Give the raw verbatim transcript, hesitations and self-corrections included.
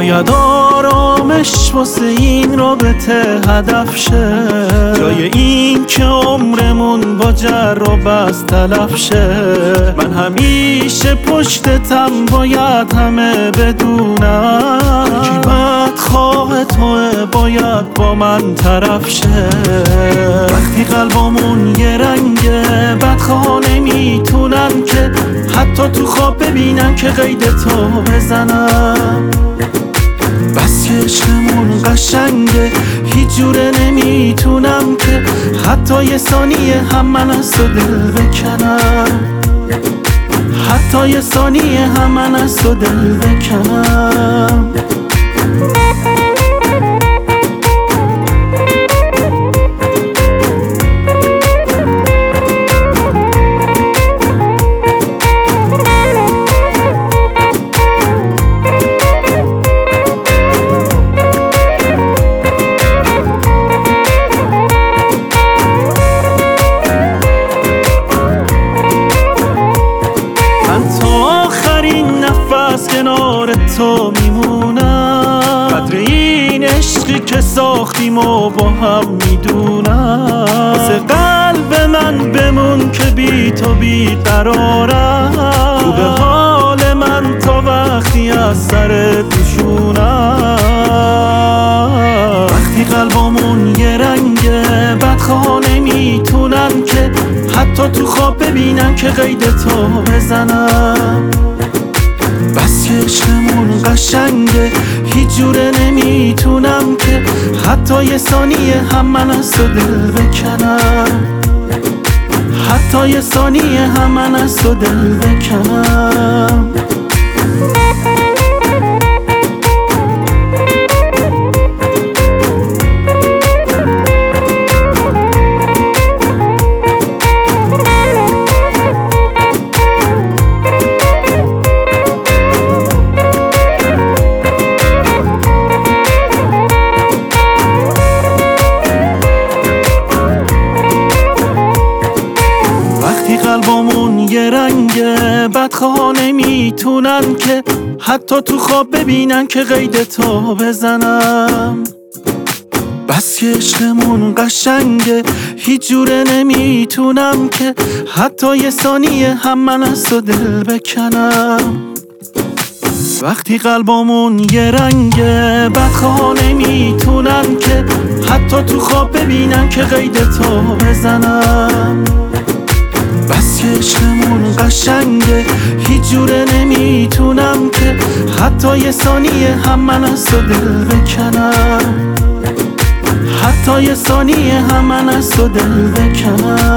شاید آرامش واسه این رابطه هدف شه، جای این که عمرمون با جر و بس تلف شه. من همیشه پشتتم، باید همه بدونم کی بدخواه توه، باید با من طرف شه. وقتی قلبمون یه رنگه، بدخواه نمیتونن که حتی تو خواب ببینن که قید تو بزنم. بس که عشقمون قشنگه، هیچ جوره نمیتونم که حتی یه ثانیه هم من از تو دل بکنم، حتی یه ثانیه هم من از تو دل بکنم. نفس کنار تو میمونم، قدر این عشقی که ساختیم و با هم میدونم. واسه قلب من بمون که بی تو بی قرارم، تو به حال من تا وقتی از سر توشونم. وقتی قلبمون یه رنگه، بدخواه نمیتونن که حتی تو خواب ببینن که قید تو بزنم. بس که عشقمون قشنگه، هیچ جوره نمیتونم که حتی یه ثانیه هم من از تو دل بکنم، حتی یه ثانیه هم من از تو دل بکنم. قلبمون یه رنگه، بدخواه نمیتونن که حتی تو خواب ببینن که قید تو بزنم. بس که عشقمون قشنگه، هیچ جوره نمیتونم که حتی یه ثانیه هم من از تو دل بکنم. وقتی قلبمون یه رنگه، بدخواه نمیتونن که حتی تو خواب ببینن که قید تو بزنم. بس که عشقمون قشنگه، هیچ جوره نمیتونم که حتی یه ثانیه هم من از تو دل بکنم، حتی یه ثانیه هم من از تو دل بکنم.